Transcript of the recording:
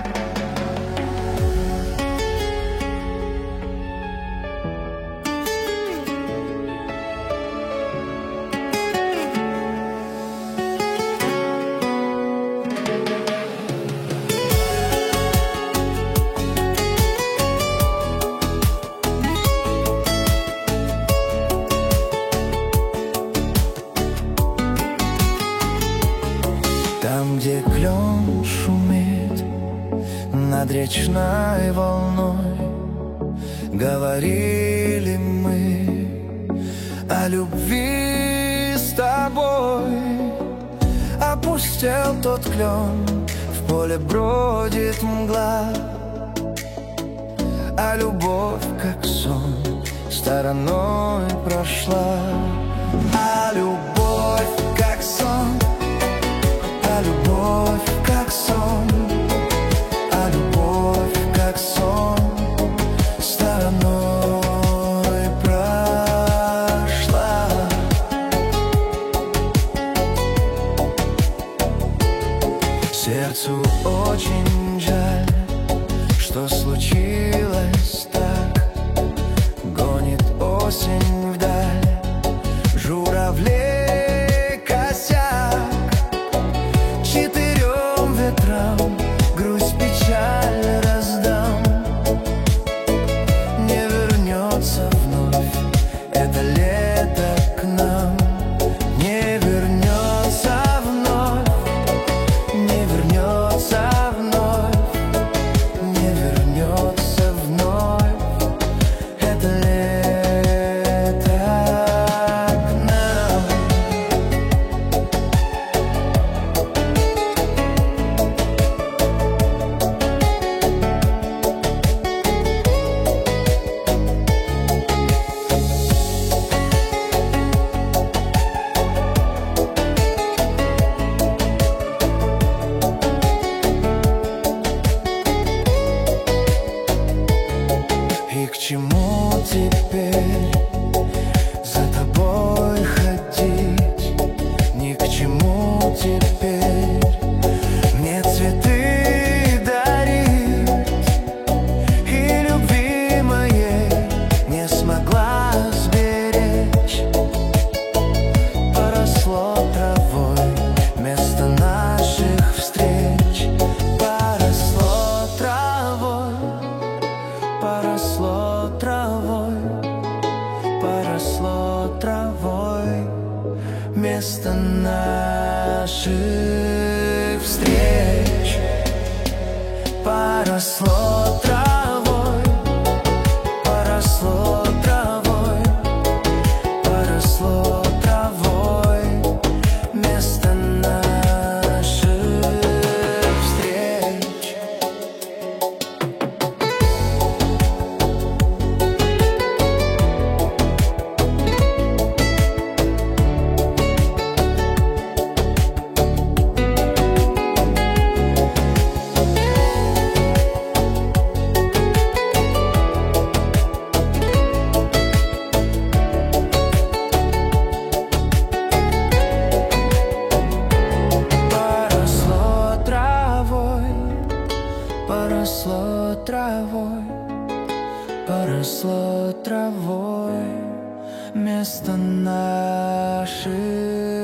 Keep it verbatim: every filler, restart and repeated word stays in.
Там, где клен шумит над речной волной, говорили мы о любви с тобой. Опустел тот клен, в поле бродит мгла, а любовь, как сон, стороной прошла. А любовь, как сон, а любовь, как сон, а любовь, как сон, стороной прошла. Сердцу очень жаль, что случилось так. Гонит осень вдаль журавлей косяк. Четырем ветрам грусть, печаль раздам. Не вернется вновь это лето к нам. Не вернется вновь, не вернется вновь, не вернется вновь это лето к нам. И к чему теперь за тобой ходить? Ни к чему теперь мне цветы дарить. И любви моей не смогла сберечь. Поросло травой место наших встреч. Поросло травой, поросло травой, поросло травой место наших встреч. Поросло травой, поросло травой, поросло травой место наших встреч. Поросло травой, поросло травой, поросло травой место наших